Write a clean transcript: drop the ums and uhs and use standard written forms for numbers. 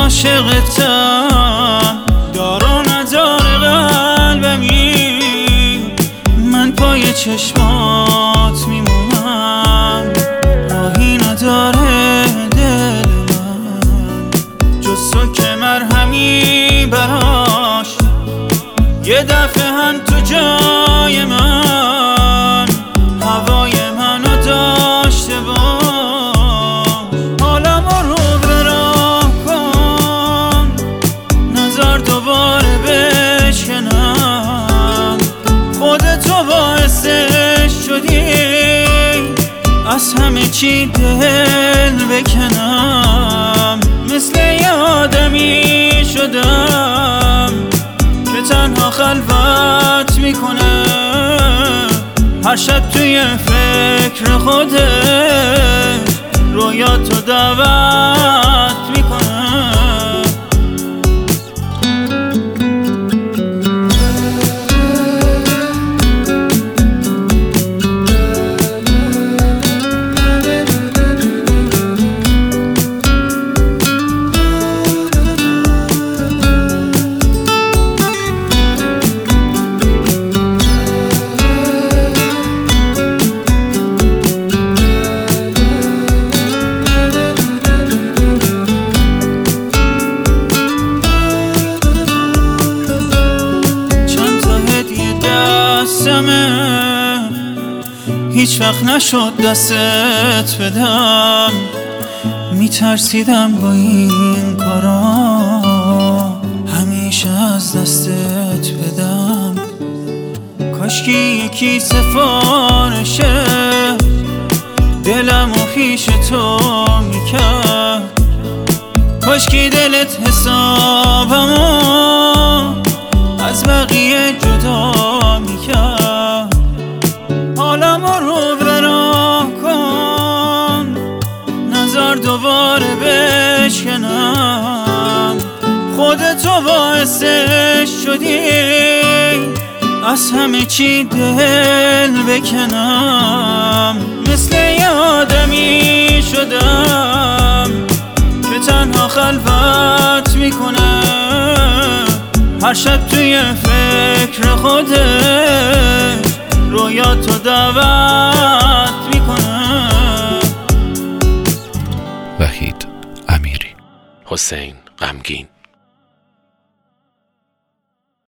عاشقتم، دار و ندار قلبمی، من پای چشمات میمونم، راهی نداره دل من جز تو که مرهمی براش، یه دفعه هم تو جای من هوای منو داشته باش. حالم رو براه کن، نظر دوباره بشکنم، خودتو باعثش شدی از همه چی دل بکنم، مثل یه آدمی شدم که تنها خلوت میکنه، هر شب توی فکر خودش رویاتو دعوت میکنه. هیچ وقت نشد دستت بدم، میترسیدم با این کارا همیشه از دستت بدم، کاشکی یکی سفارشه دلم و پیش تو میکرد، کاشکی دلت حسابمو از بقیه جدا میکرد. حالم رو براه کن، نظر دوباره بشکنم، خودتو باعثش شدی از همه چی دل بکنم، مثل یه آدمی شدم که تنها خلوت میکنه، هر شب توی فکر خودش رویاتو دعوت میکنه. وحید امیری. حسین غمگین.